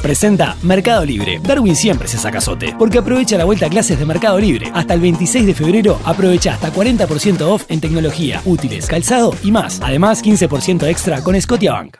Presenta Mercado Libre. Darwin siempre se saca azote, porque aprovecha la vuelta a clases de Mercado Libre. Hasta el 26 de febrero aprovecha hasta 40% off en tecnología, útiles, calzado y más. Además, 15% extra con Scotiabank.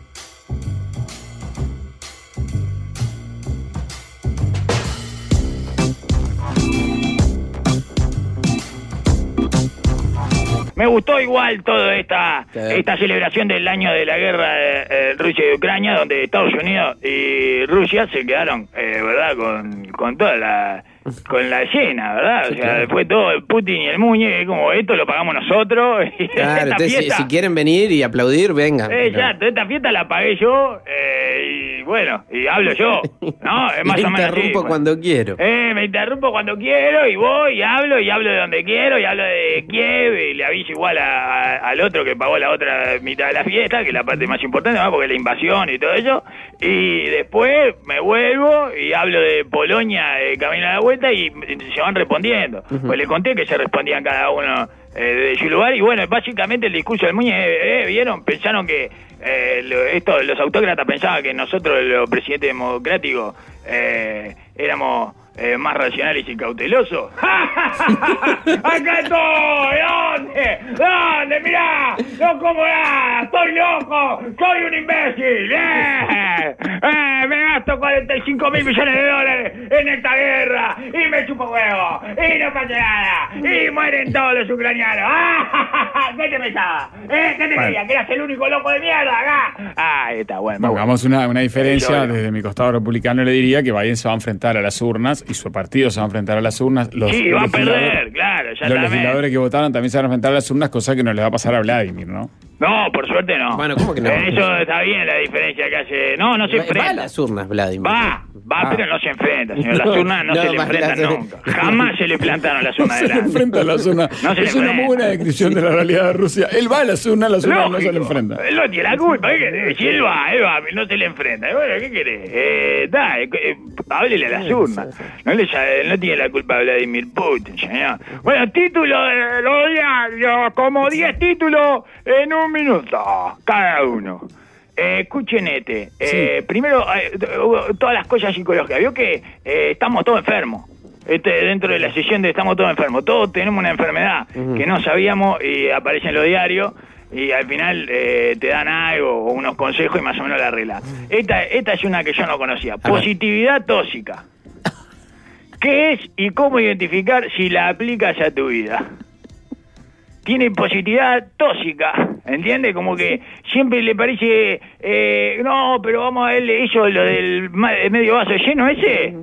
Me gustó igual toda esta celebración del año de la guerra de Rusia y Ucrania, donde Estados Unidos y Rusia se quedaron, ¿verdad? Con toda con la llena, ¿verdad? O sea, fue todo el Putin y el Muñe, como esto lo pagamos nosotros. Y claro, entonces fiesta, si quieren venir y aplaudir, vengan. Exacto, esta fiesta la pagué yo, y bueno, y hablo yo, ¿no? Es más o menos así. Me interrumpo cuando quiero. Me interrumpo cuando quiero, y voy, y hablo de donde quiero, y hablo de Kiev, y le aviso igual al otro que pagó la otra mitad de la fiesta, que es la parte más importante, ¿no? Porque es la invasión y todo eso, y después me vuelvo y hablo de Polonia, camino a la vuelta, y se van respondiendo. Pues le conté que se respondían cada uno de su lugar, y bueno, básicamente el discurso del Muñe, ¿vieron? Pensaron que los autócratas pensaban que nosotros, los presidentes democráticos, éramos más racionales y cautelosos. ¡Acá estoy! ¿Dónde? ¡Mirá! ¡No como nada! ¡Estoy loco! ¡Soy un imbécil! ¡Me gasto 45 mil millones de dólares en esta guerra! ¡Y me chupo huevo! ¡Y no pasa nada! ¡Y mueren todos los ucranianos! ¿Qué te pensaba? ¿Qué te creías? ¿Que eras el único loco de mierda acá? Está bueno. Hagamos una diferencia. Desde mi costado republicano le diría que Biden se va a enfrentar a las urnas y su partido se va a enfrentar a las urnas. Sí, va a perder, claro. Los legisladores que votaron también se van a enfrentar a las urnas, cosa que no les va a pasar a Vladimir, ¿no? No, por suerte no. Bueno, ¿cómo que no? Eso está bien, la diferencia que hace. No se enfrenta. Va a las urnas, Vladimir. Va, pero no se enfrenta, señor. Las urnas no se le enfrentan nunca. Jamás se le plantaron las urnas delante. No se le enfrenta a las urnas. Es una muy buena descripción de la realidad de Rusia. Él va a las urnas no se le enfrenta. Él no tiene la culpa. Si él va, no se le enfrenta. Bueno, ¿qué querés? Háblele a las urnas. No tiene la culpa Vladimir Putin, señor. Bueno, título de los diarios, como 10 títulos en un minuto, cada uno. Escuchen primero, todas las cosas psicológicas. Vio que estamos todos enfermos. Dentro de la sesión de estamos todos enfermos. Todos tenemos una enfermedad que no sabíamos y aparece en los diarios. Y al final te dan algo o unos consejos y más o menos la arreglas. Esta es una que yo no conocía. Positividad tóxica. ¿Qué es y cómo identificar si la aplicas a tu vida? Tiene positividad tóxica, ¿entiendes? Como que siempre le parece, no, pero vamos a verle eso, lo del medio vaso lleno ese,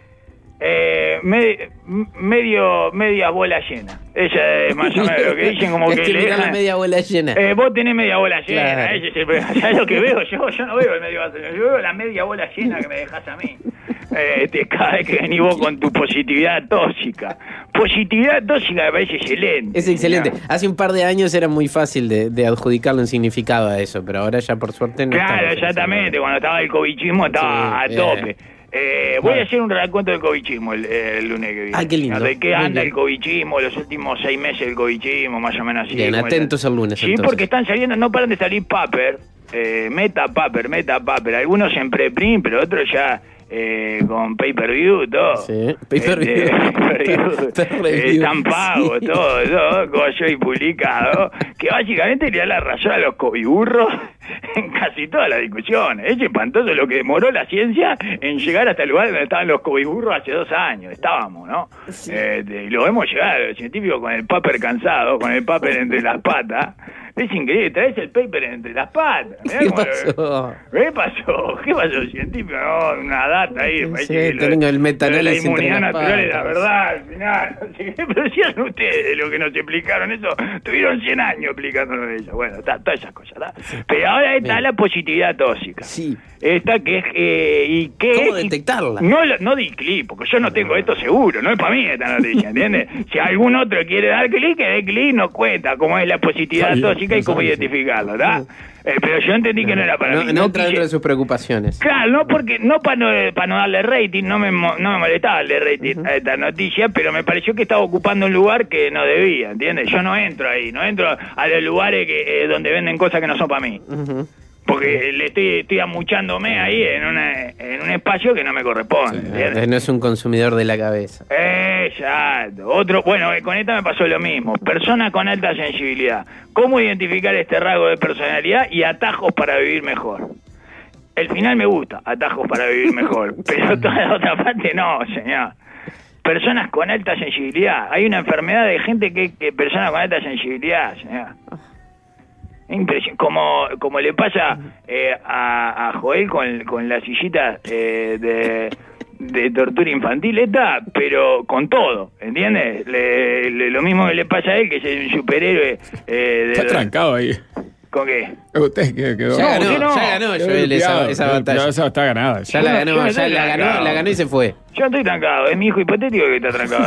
media bola llena. Esa es más o menos lo que dicen, como que le dejan, la media bola llena. Vos tenés media bola llena, claro. Ese es el problema. ¿Sabés lo que veo yo no veo el medio vaso lleno, yo veo la media bola llena que me dejás a mí. Cada vez que venís vos con tu positividad tóxica. Positividad tóxica me parece excelente. Es excelente. Hace un par de años era muy fácil de adjudicarle un significado a eso, pero ahora ya por suerte no. Claro, exactamente. Cuando estaba el covichismo estaba a tope. Voy a hacer un recuento del covichismo el lunes que viene. Qué lindo. ¿De qué anda el covichismo? Los últimos 6 meses del covichismo, más o menos así. Bien, atentos el lunes. Sí, porque están saliendo, no paran de salir paper. Meta paper. Algunos en preprint, pero otros ya con pay-per-view, todo. Sí, pay-per-view. Están pagos, sí. todo, coyo y publicado. Que básicamente le da la razón a los cobiburros en casi todas las discusiones. Es espantoso lo que demoró la ciencia en llegar hasta el lugar donde estaban los cobiburros hace 2 años. Estábamos, ¿no? Sí. Y lo vemos llegar, los científicos con el paper cansado, con el paper entre las patas. Es increíble, traes el paper entre las patas. ¿Qué pasó? ¿Qué pasó, científico? No, una data ahí. Sí, tengo el metanálisis la inmunidad entre las natural patas. es la verdad, al final. No sé qué, pero decían ustedes lo que nos explicaron eso. Tuvieron 100 años explicándonos eso. Bueno, todas esas cosas, ¿verdad? Sí. Pero ahora está la positividad tóxica. Sí. Esta que es... ¿Cómo detectarla? No di clic, porque yo no tengo esto seguro. No es para mí esta noticia, ¿entiendes? Si algún otro quiere dar clic, que dé clic, no cuenta cómo es la positividad tóxica y cómo identificarlo, ¿verdad? Pero yo entendí que no era para mí. No entra dentro de sus preocupaciones. Claro, no para no darle rating, no me molestaba darle rating a esta noticia, pero me pareció que estaba ocupando un lugar que no debía, ¿entiendes? Yo no entro ahí, no entro a los lugares donde venden cosas que no son para mí. Porque estoy amuchándome ahí en un espacio que no me corresponde. Entonces no es un consumidor de la cabeza. Exacto. Otro, bueno, con esta me pasó lo mismo. Persona con alta sensibilidad. ¿Cómo identificar este rasgo de personalidad y atajos para vivir mejor? El final me gusta, atajos para vivir mejor, pero toda la otra parte no, señor. Personas con alta sensibilidad. Hay una enfermedad de gente que personas con alta sensibilidad, señor. Como le pasa a Joel con la sillita de tortura infantil esta, pero con todo, ¿entiendes? Lo mismo que le pasa a él, que es un superhéroe. Está trancado ahí. ¿Con qué? Usted quedó. Ya ganó Joel esa batalla. Esa está ganada. Ya la ganó y se fue. Yo no estoy trancado, es mi hijo hipotético que está trancado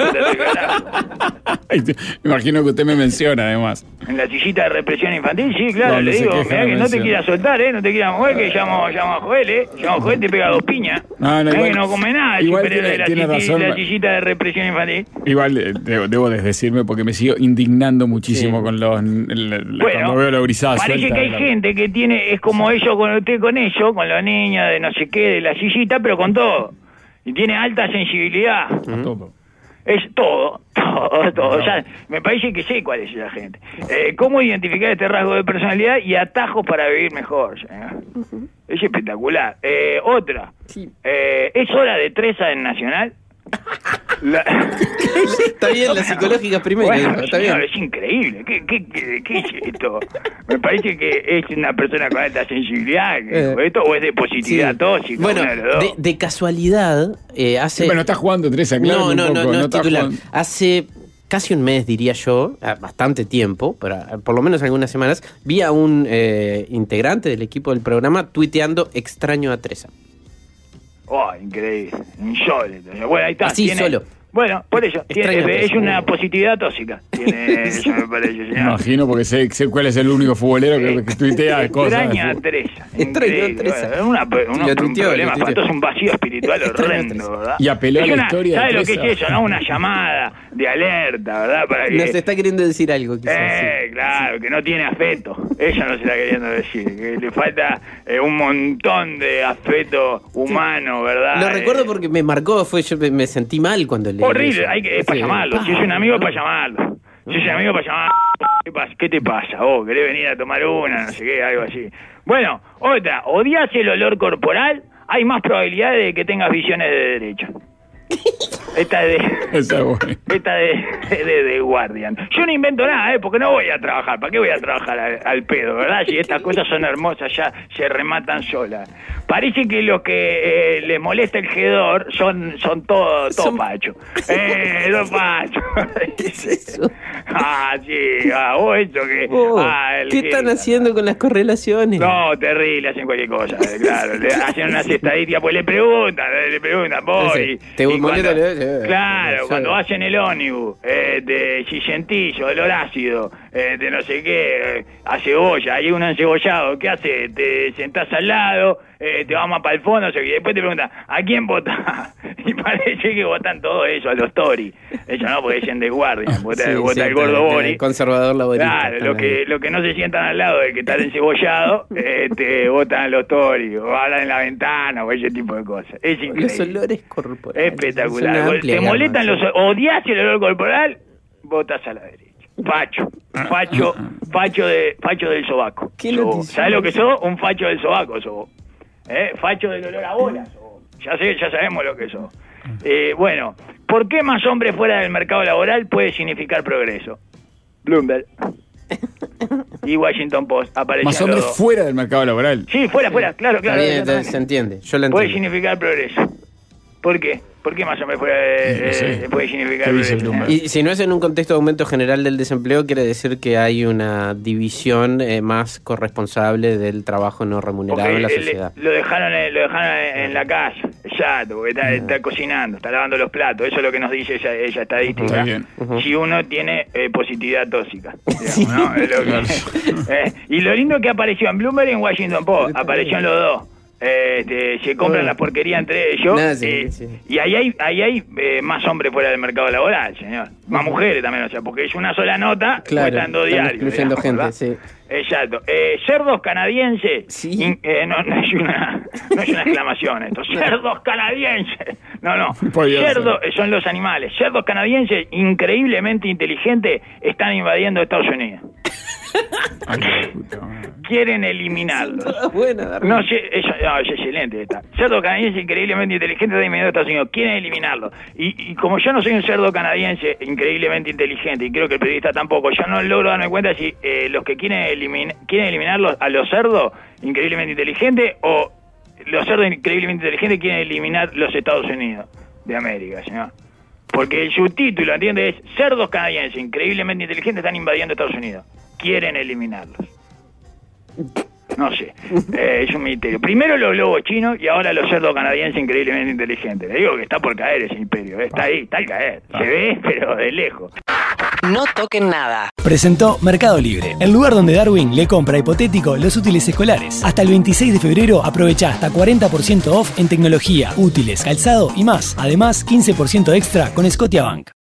ahí. Me imagino que usted me menciona, además. En la sillita de represión infantil, sí, claro, Donde le digo, se queja mirá que no te menciona. quieras soltar, no te quieras mover, que llamo a Joel, llamo a Joel, te pega 2 piñas. No, Mirá igual- que no come nada, el igual superhéroe de la tiene razón. la sillita de represión infantil. Igual debo desdecirme porque me sigo indignando muchísimo con cuando veo la brisada parece suelta que hay de la- gente que tiene, es como ellos con usted con ellos, con los niños de no sé qué, de la sillita, pero con todo. Y tiene alta sensibilidad. a todo. Es todo. O sea, me parece que sé cuál es esa gente. ¿Cómo identificar este rasgo de personalidad y atajos para vivir mejor? Señor? Es espectacular. Otra. ¿Es hora de Treza en Nacional? Está bien, la psicológica primero. Bueno, está señor, bien. es increíble. ¿Qué es esto? Me parece que es una persona con alta sensibilidad que dijo esto, o es de positividad Sí. tóxica. Bueno, uno de los dos. de casualidad, hace... Bueno, está jugando Teresa, claro. No es está titular. jugando. Hace casi un mes, diría yo, bastante tiempo, pero por lo menos algunas semanas, vi a un integrante del equipo del programa tuiteando extraño a Treza. Oh, increíble, insólito. Bueno, ahí está. Así, solo. Bueno, por eso, Extraño es Treza. una positividad tóxica. Tiene eso, me parece, Me señor. imagino porque sé cuál es el único futbolero que tuitea cosas. Extraña a Teresa. Extraña a Increíble. Teresa. Bueno, Lo un tuiteó, problema, lo tuiteó. faltó un vacío espiritual Extraña a horrendo, Teresa. ¿verdad? Y apeló a Es la una- historia de ¿Sabe lo que Teresa? es eso, no? Una llamada de alerta, ¿verdad? Para que... Nos está queriendo decir algo, quizás. Claro, que no tiene afecto. Ella no se está queriendo decir. Que le falta un montón de afecto humano, ¿verdad? Lo recuerdo porque me marcó, yo me sentí mal cuando leí Horrible, eso. es para Sí. llamarlo. Si es un amigo, para llamarlo. Si es un amigo, para llamarlo. ¿Qué te pasa? ¿Vos querés venir a tomar una? No sé qué, algo así. Bueno, otra. ¿Odias el olor corporal? Hay más probabilidades de que tengas visiones de derecha. Esta es Esa es buena. de Guardian. Yo no invento nada, porque no voy a trabajar. ¿Para qué voy a trabajar al pedo, verdad? Si estas cosas son hermosas, ya se rematan solas. Parece que los que les molesta el hedor son todo pacho. Todo pacho. Sí, vos eso que... ¿Qué están haciendo con las correlaciones? No, terrible, hacen cualquier cosa, claro. Le hacen unas estadísticas, pues le preguntan, vos. Sí, Y ¿te molesta? claro, Sí. cuando hacen el ómnibus, si sentís olor ácido, de no sé qué, a cebolla, hay uno encebollado, ¿qué hace? Te sentás al lado, te vas más para el fondo, y después te preguntan, ¿a quién votás? Y parece que votan todo eso, a los Tory. Ellos no, porque dicen de Guardian, vota el gordo Boris. Conservador laborista. Claro, lo que no se sientan al lado de que está encebollado, te votan a los Tory, o hablan en la ventana, o ese tipo de cosas. Es increíble. Los olores corporales. Espectacular. Es una amplia ¿Te gama, molestan sí. odias el olor corporal? Votas a la derecha. Facho del sobaco. ¿Qué noticia? ¿Sabes lo que sos? Un facho del sobaco sos vos. Facho del olor a bola sos vos. Ya sabemos lo que sos. Bueno, ¿por qué más hombres fuera del mercado laboral puede significar progreso? Bloomberg y Washington Post aparecen Más hombres los dos. fuera del mercado laboral. Sí, fuera, claro. Está bien, exactamente. se entiende. Yo la Puede entiendo. significar progreso. ¿Por qué? ¿Por qué más hombres fuera No sé. puede significar ¿Qué dice progreso? Bloomberg? Y si no es en un contexto de aumento general del desempleo, quiere decir que hay una división más corresponsable del trabajo no remunerado Porque en la sociedad. lo dejaron en la casa, exacto, porque está cocinando, está lavando los platos. Eso es lo que nos dice ella estadística. Está bien. Si uno tiene positividad tóxica, digamos, ¿no? Es lo que- y lo lindo es que apareció en Bloomberg y en Washington Post, aparecieron los dos. Se compran la porquería entre ellos. Nada, sí. Y ahí hay más hombres fuera del mercado laboral, señor. Más mujeres también, o sea, porque es una sola nota, Claro, cuestan 2 están diarios. excluyendo digamos, gente, ¿verdad? sí. Exacto. Cerdos canadienses. Sí. No es una exclamación esto. Cerdos canadienses. No. Podía Cerdos son los animales. Cerdos canadienses increíblemente inteligentes están invadiendo Estados Unidos. Quieren eliminarlos. Buena, Darwin. No sé, es excelente esta. Cerdo canadiense increíblemente inteligente de invadiendo Estados Unidos. Quieren eliminarlo. Y como yo no soy un cerdo canadiense increíblemente inteligente, y creo que el periodista tampoco, yo no logro darme cuenta si los que quieren eliminarlos a los cerdos increíblemente inteligentes o los cerdos increíblemente inteligentes quieren eliminar los Estados Unidos de América, señor. Porque el subtítulo, ¿entiendes? Es cerdos canadienses increíblemente inteligentes están invadiendo Estados Unidos. Quieren eliminarlos. No sé, es un misterio. Primero los globos chinos y ahora los cerdos canadienses increíblemente inteligentes. Le digo que está por caer ese imperio, está ahí, está al caer. Se ve, pero de lejos. No toquen nada. Presentó Mercado Libre, el lugar donde Darwin le compra a Hipotético los útiles escolares. Hasta el 26 de febrero aprovecha hasta 40% off en tecnología, útiles, calzado y más. Además, 15% extra con Scotiabank.